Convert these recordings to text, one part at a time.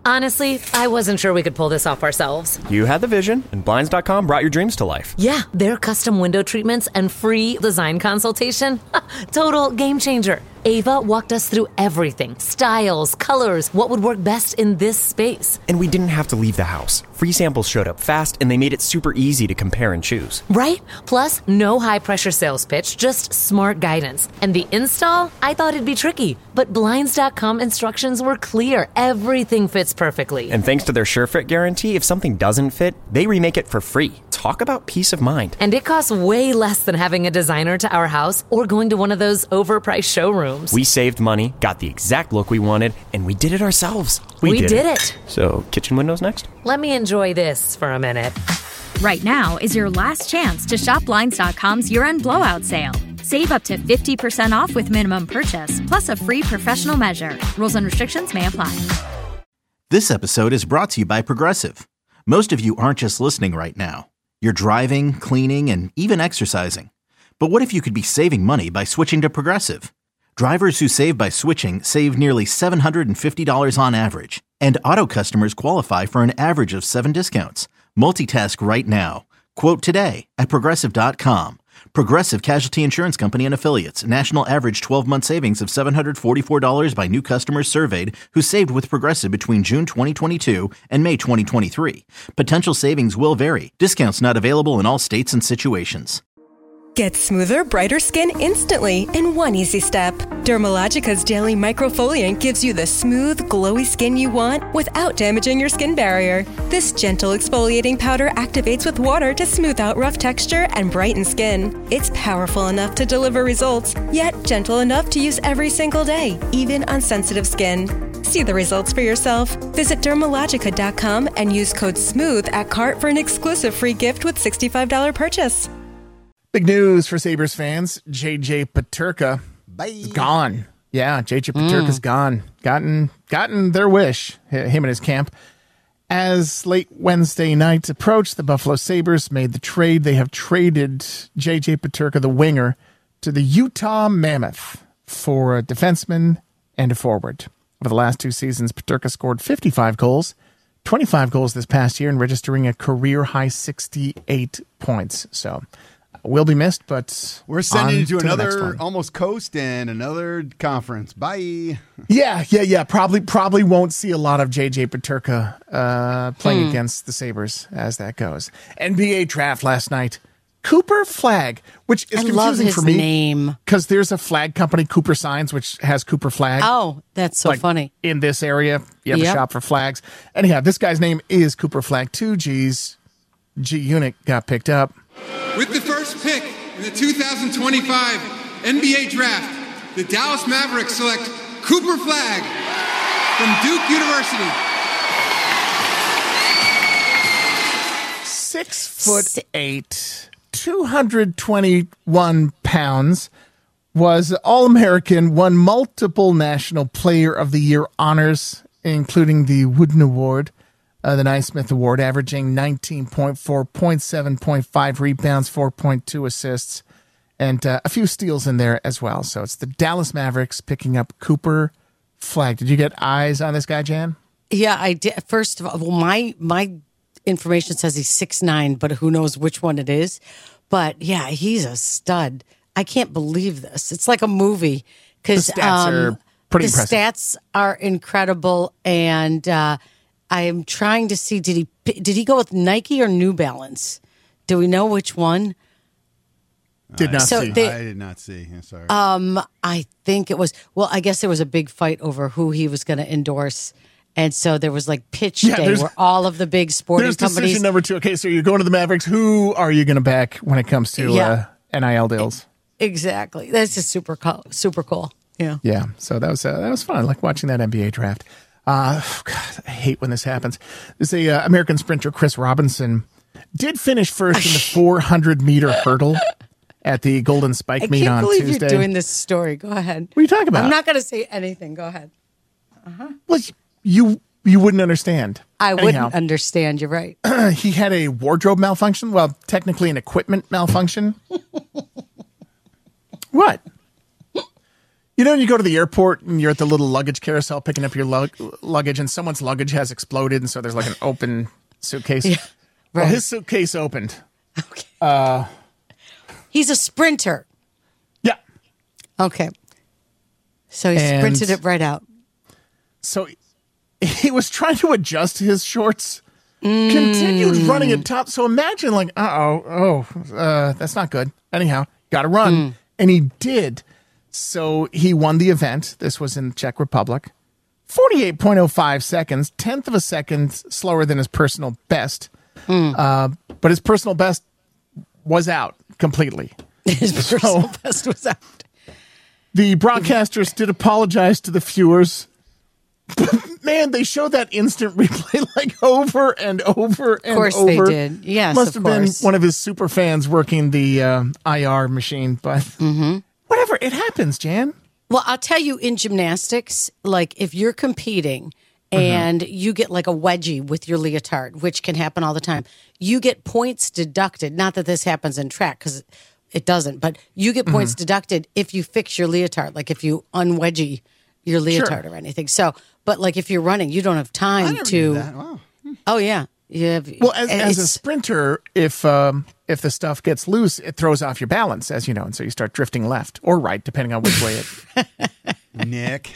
Honestly, I wasn't sure we could pull this off ourselves. You had the vision, and Blinds.com brought your dreams to life. Yeah, their custom window treatments and free design consultation. Total game changer. Ava walked us through everything. Styles, colors, what would work best in this space. And we didn't have to leave the house. Free samples showed up fast, and they made it super easy to compare and choose. Right? Plus, no high-pressure sales pitch, just smart guidance. And the install? I thought it'd be tricky. But Blinds.com instructions were clear. Everything fits perfectly. And thanks to their SureFit guarantee, if something doesn't fit, they remake it for free. Talk about peace of mind. And it costs way less than having a designer to our house or going to one of those overpriced showrooms. We saved money, got the exact look we wanted, and we did it ourselves. We did it. So, kitchen windows next? Let me enjoy this for a minute. Right now is your last chance to shop Blinds.com's year-end blowout sale. Save up to 50% off with minimum purchase, plus a free professional measure. Rules and restrictions may apply. This episode is brought to you by Progressive. Most of you aren't just listening right now. You're driving, cleaning, and even exercising. But what if you could be saving money by switching to Progressive? Drivers who save by switching save nearly $750 on average. And auto customers qualify for an average of 7 discounts. Multitask right now. Quote today at Progressive.com. Progressive Casualty Insurance Company and Affiliates. National average 12-month savings of $744 by new customers surveyed who saved with Progressive between June 2022 and May 2023. Potential savings will vary. Discounts not available in all states and situations. Get smoother, brighter skin instantly in one easy step. Dermalogica's daily microfoliant gives you the smooth, glowy skin you want without damaging your skin barrier. This gentle exfoliating powder activates with water to smooth out rough texture and brighten skin. It's powerful enough to deliver results, yet gentle enough to use every single day, even on sensitive skin. See the results for yourself. Visit Dermalogica.com and use code SMOOTH at cart for an exclusive free gift with $65 purchase. Big news for Sabres fans. JJ Peterka is gone. Yeah, JJ Peterka's gone. Gotten their wish, him and his camp. As late Wednesday night approached, the Buffalo Sabres made the trade. They have traded JJ Peterka, the winger, to the Utah Mammoth for a defenseman and a forward. Over the last 2 seasons, Peterka scored 55 goals, 25 goals this past year, and registering a career-high 68 points. So will be missed, but we're sending you to another almost coast and another conference. Bye. Yeah. Probably won't see a lot of JJ Peterka playing against the Sabres as that goes. NBA draft last night. Cooper Flag, which is confusing for me. Name because there's a flag company, Cooper Signs, which has Cooper Flag. Oh, that's so funny. In this area, you have a shop for flags. Anyhow, this guy's name is Cooper Flag. 2 G's. G Unit got picked up. With the first pick in the 2025 NBA Draft, the Dallas Mavericks select Cooper Flag from Duke University. 6'8", 221 pounds, was All-American, won multiple National Player of the Year honors, including the Wooden Award, the Naismith Award, averaging 19.4, 0.7, 0.5 rebounds, 4.2 assists, and a few steals in there as well. So it's the Dallas Mavericks picking up Cooper Flag. Did you get eyes on this guy, Jan? Yeah, I did. First of all, my information says he's 6'9", but who knows which one it is. But yeah, he's a stud. I can't believe this. It's like a movie because the stats are pretty impressive. The stats are incredible, and I am trying to see, did he go with Nike or New Balance? Do we know which one? Did not see. I did not see. I'm sorry. I think it was, well, I guess there was a big fight over who he was going to endorse. And so there was like pitch day where all of the big sporting companies. Decision number 2. Okay, so you're going to the Mavericks. Who are you going to back when it comes to NIL deals? Exactly. That's just super cool. Yeah. Yeah. So that was fun. I like watching that NBA draft. God, I hate when this happens. There's a American sprinter, Chris Robinson, did finish first in the 400-meter hurdle at the Golden Spike meet on Tuesday. I can't believe you're doing this story. Go ahead. What are you talking about? I'm not going to say anything. Go ahead. Well, you wouldn't understand. I wouldn't understand. You're right. He had a wardrobe malfunction. Well, technically an equipment malfunction. What? You know, when you go to the airport and you're at the little luggage carousel picking up your luggage and someone's luggage has exploded and so there's like an open suitcase. Yeah, right. Well, his suitcase opened. Okay. He's a sprinter. Yeah. Okay. So he sprinted it right out. So he was trying to adjust his shorts, continued running at top. So imagine like, that's not good. Anyhow, got to run. And he did. So he won the event. This was in Czech Republic. 48.05 seconds, 10th of a second slower than his personal best. But his personal best was out completely. His personal best was out. The broadcasters did apologize to the viewers. But man, they showed that instant replay like over and over and over. Of course they did. Yes, Must have been one of his super fans working the IR machine, but whatever. It happens, Jan. Well, I'll tell you, in gymnastics, like if you're competing and you get like a wedgie with your leotard, which can happen all the time, you get points deducted. Not that this happens in track because it doesn't, but you get points deducted if you fix your leotard, like if you unwedgie your leotard or anything. So, but like if you're running, you don't have time to. Wow. Oh yeah, well, as a sprinter, if the stuff gets loose, it throws off your balance, as you know, and so you start drifting left or right, depending on which way it. Nick,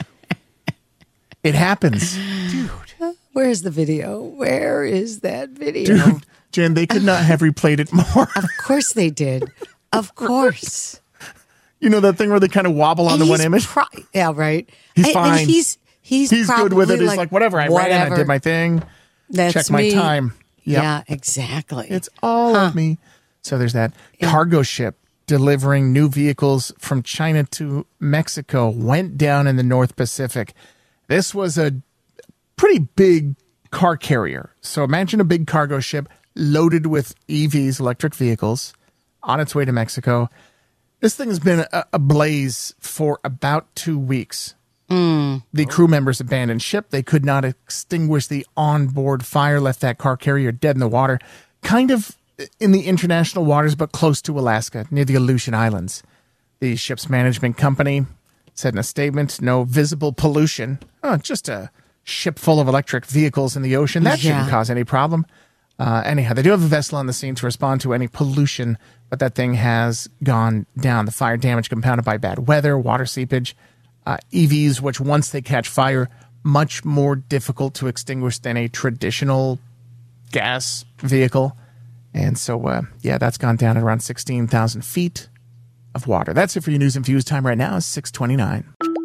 it happens, dude. Where's the video? Where is that video, dude? Jan, they could not have replayed it more. Of course they did. Of course. You know that thing where they kind of wobble on the one image? Yeah, right. He's fine. And he's good with it. He's like, whatever. I ran, I did my thing. Check my time. Yep. Yeah, exactly. It's all of me. So there's that. Cargo ship delivering new vehicles from China to Mexico went down in the North Pacific. This was a pretty big car carrier. So imagine a big cargo ship loaded with EVs, electric vehicles, on its way to Mexico. This thing has been ablaze for about 2 weeks. The crew members abandoned ship. They could not extinguish the onboard fire, left that car carrier dead in the water, kind of in the international waters, but close to Alaska, near the Aleutian Islands. The ship's management company said in a statement, no visible pollution. Just a ship full of electric vehicles in the ocean. That shouldn't cause any problem. Anyhow, they do have a vessel on the scene to respond to any pollution, but that thing has gone down. The fire damage compounded by bad weather, water seepage, EVs, which once they catch fire, much more difficult to extinguish than a traditional gas vehicle. And so, that's gone down at around 16,000 feet of water. That's it for your News Infused. Time right now is 6:29.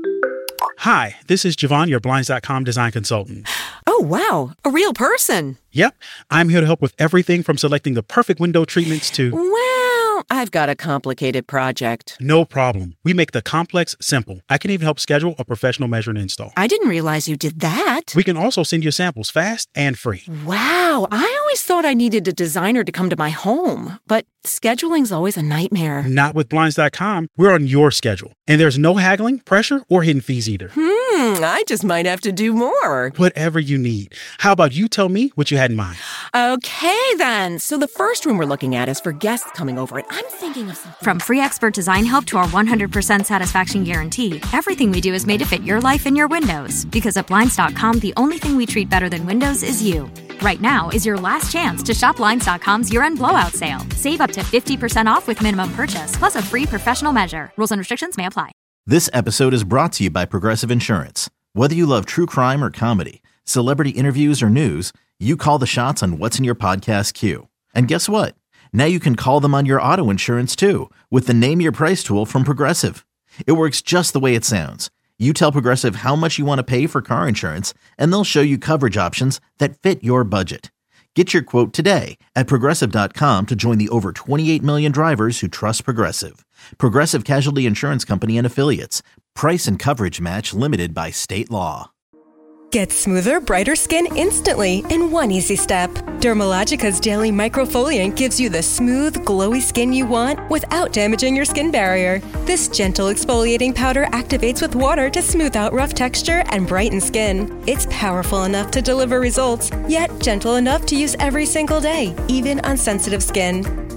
Hi, this is Javon, your Blinds.com design consultant. Oh, wow. A real person. Yep. I'm here to help with everything from selecting the perfect window treatments to... Well, I've got a complicated project. No problem. We make the complex simple. I can even help schedule a professional measure and install. I didn't realize you did that. We can also send you samples fast and free. Wow. I always thought I needed a designer to come to my home, but scheduling's always a nightmare. Not with Blinds.com. We're on your schedule. And there's no haggling, pressure, or hidden fees either. I just might have to do more. Whatever you need. How about you tell me what you had in mind? Okay, then. So the first room we're looking at is for guests coming over, and I'm thinking of something. From free expert design help to our 100% satisfaction guarantee, everything we do is made to fit your life and your windows. Because at Blinds.com, the only thing we treat better than windows is you. Right now is your last chance to shop Blinds.com's year-end blowout sale. Save up to 50% off with minimum purchase, plus a free professional measure. Rules and restrictions may apply. This episode is brought to you by Progressive Insurance. Whether you love true crime or comedy, celebrity interviews or news, you call the shots on what's in your podcast queue. And guess what? Now you can call them on your auto insurance too, with the Name Your Price tool from Progressive. It works just the way it sounds. You tell Progressive how much you want to pay for car insurance, and they'll show you coverage options that fit your budget. Get your quote today at Progressive.com to join the over 28 million drivers who trust Progressive. Progressive Casualty Insurance Company and Affiliates. Price and coverage match limited by state law. Get smoother, brighter skin instantly in one easy step. Dermalogica's Daily Microfoliant gives you the smooth, glowy skin you want without damaging your skin barrier. This gentle exfoliating powder activates with water to smooth out rough texture and brighten skin. It's powerful enough to deliver results, yet gentle enough to use every single day, even on sensitive skin.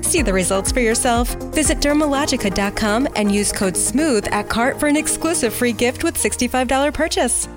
See the results for yourself. Visit Dermalogica.com and use code SMOOTH at cart for an exclusive free gift with $65 purchase.